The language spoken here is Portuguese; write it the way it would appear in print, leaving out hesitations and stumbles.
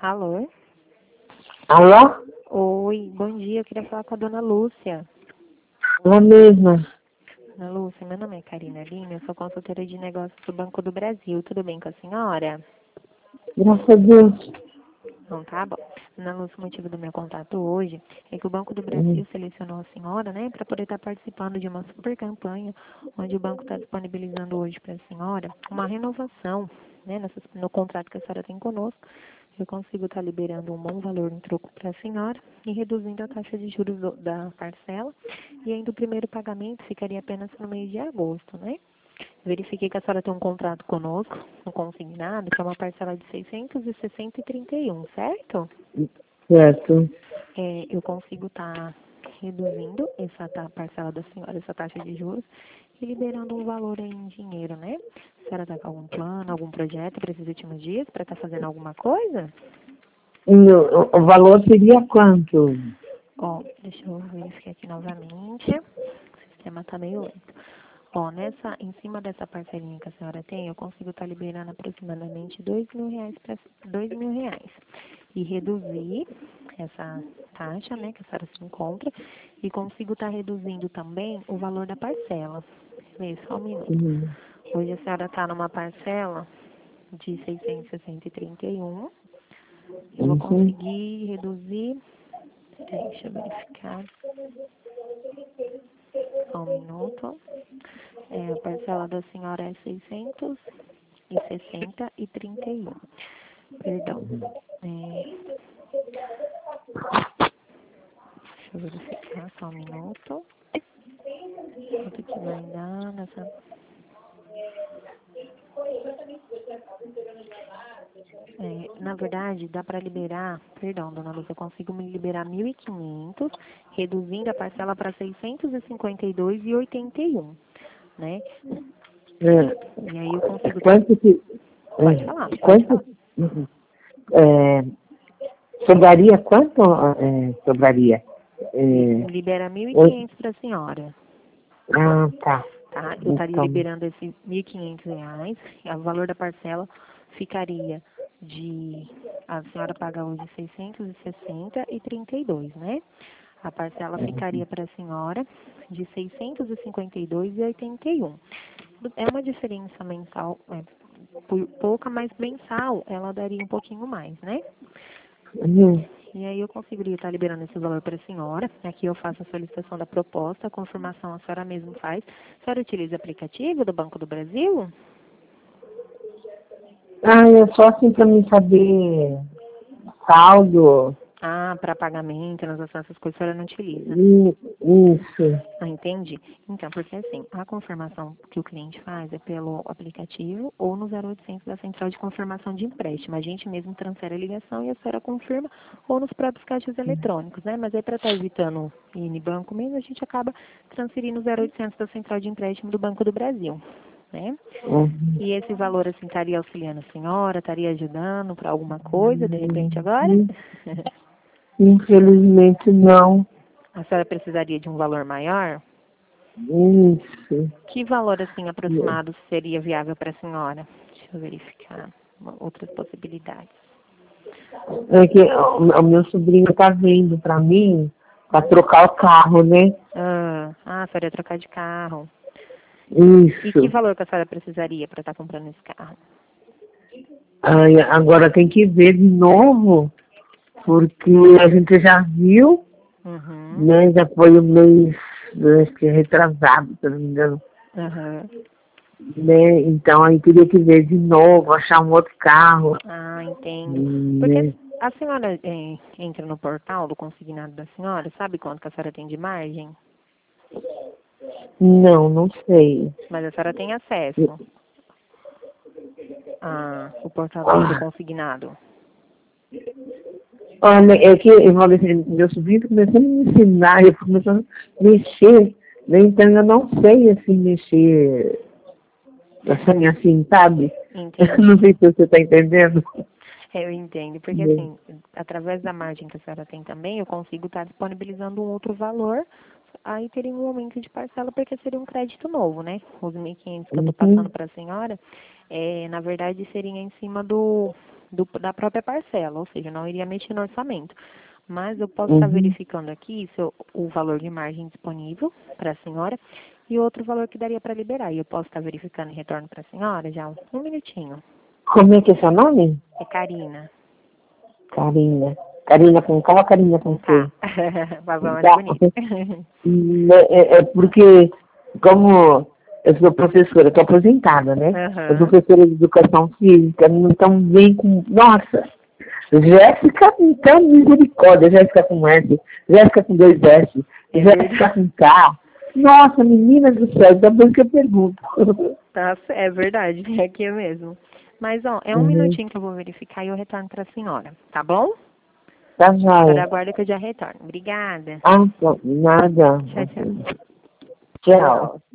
Alô? Alô? Oi, bom dia. Eu queria falar com a dona Lúcia. Ela mesma. Dona Lúcia, meu nome é Karina Lima, eu sou consultora de negócios do Banco do Brasil. Tudo bem com a senhora? Graças a Deus. Não tá bom. Dona Lúcia, o motivo do meu contato hoje é que o Banco do Hum, Brasil selecionou a senhora, né, para poder estar participando de uma super campanha, onde o banco está disponibilizando hoje para a senhora uma renovação, né, no contrato que a senhora tem conosco. Eu consigo estar liberando um bom valor em troco para a senhora e reduzindo a taxa de juros da parcela. E ainda o primeiro pagamento ficaria apenas no mês de agosto, né? Verifiquei que a senhora tem um contrato conosco, um consignado, que é uma parcela de 660,31, certo? certo. Eu consigo estar reduzindo essa parcela da senhora, essa taxa de juros, e liberando um valor aí em dinheiro, né? A senhora está com algum plano, algum projeto para esses últimos dias, para estar fazendo alguma coisa? E o valor seria quanto? Ó, deixa eu verificar aqui novamente. O sistema está meio lento. Ó, em cima dessa parcelinha que a senhora tem, eu consigo estar liberando aproximadamente R$ 2.000 para R$ 2.000. E reduzir essa taxa, né, que a senhora se encontra, e consigo estar reduzindo também o valor da parcela. Vê, só um minuto. Hum, Hoje a senhora está numa parcela de 660,31. Eu vou uhum, conseguir reduzir. Deixa eu verificar. Só um minuto. A parcela da senhora é 660,31. Perdão. Deixa eu verificar só um minuto. Quanto que vai dar nessa. Na verdade, dá para liberar, perdão, dona Lúcia, eu consigo me liberar 1.500, reduzindo a parcela para 652,81, né? E aí eu consigo estar. quanto que... Pode falar, pode quanto... falar. uhum, é, sobraria quanto? Sobraria? É, Libera oi? 1.500 para a senhora, Tá. tá? Eu estaria Então, liberando esses R$ 1.500, e o valor da parcela ficaria de. A senhora paga hoje 660,32, né? A parcela ficaria para a senhora de 652,81. É uma diferença mensal, pouca, mas mensal ela daria um pouquinho mais, né? uhum. E aí eu conseguiria estar liberando esse valor para a senhora. Aqui eu faço a solicitação da proposta, a confirmação a senhora mesmo faz. A senhora utiliza aplicativo do Banco do Brasil? É só assim para mim saber saldo. Ah, para pagamento, transação, essas coisas a senhora não utiliza. Isso. Ah, entendi. Então, porque assim, a confirmação que o cliente faz é pelo aplicativo ou no 0800 da central de confirmação de empréstimo. A gente mesmo transfere a ligação e a senhora confirma ou nos próprios caixas eletrônicos, né? Mas aí para estar evitando ir em banco mesmo, a gente acaba transferindo o 0800 da central de empréstimo do Banco do Brasil, né? Uhum. E esse valor, assim, estaria auxiliando a senhora, estaria ajudando para alguma coisa, de repente, agora? Infelizmente não. A senhora precisaria de um valor maior? Isso. Que valor, assim, aproximado seria viável para a senhora? Deixa eu verificar outras possibilidades. É que o meu sobrinho está vindo para mim para trocar o carro, né? A senhora ia trocar de carro. E que Isso. valor que a senhora precisaria para estar comprando esse carro? Aí, agora tem que ver de novo, porque a gente já viu, Uhum, né? Já foi o mês, acho que retrasado, se não me engano. uhum. Né? Então aí teria que ver de novo, achar um outro carro. Ah, entendo. Porque Né? a senhora entra no portal do consignado da senhora, sabe quanto que a senhora tem de margem? Não, não sei. Mas a senhora tem acesso ao portal do Ah, consignado. olha, é que eu falei assim, meu sobrinho tá começando a me ensinar, eu tô começando a mexer, né? Então eu não sei assim mexer assim, sabe? Não Entendi. sei se você está entendendo. Eu entendo, porque Né? assim, através da margem que a senhora tem também, eu consigo estar disponibilizando um outro valor, aí teria um aumento de parcela, porque seria um crédito novo, né? Os 1.500 que eu estou passando Uhum. para a senhora, na verdade, seria em cima da própria parcela, ou seja, não iria mexer no orçamento. Mas eu posso estar verificando aqui o valor de margem disponível para a senhora e outro valor que daria para liberar. E eu posso estar verificando e retorno para a senhora já um minutinho. Como é que é seu nome? É Karina. Karina. Karina com K ou Karina com Q? Vavão era bonito. É porque, como eu sou professora, estou aposentada, né? Eu sou professora de educação física, então vem com... Nossa! Jéssica, então, misericórdia. Jéssica com S, Jéssica com 2 S, Jéssica com K. Nossa, menina do céu, da vez que eu pergunto. Tá, é verdade, é aqui mesmo. Mas, ó, é um minutinho que eu vou verificar e eu retorno para a senhora, tá bom? Tá A senhora joia. aguarda que eu já retorno. Obrigada. Ah, nada. Tchau, tchau. Tchau.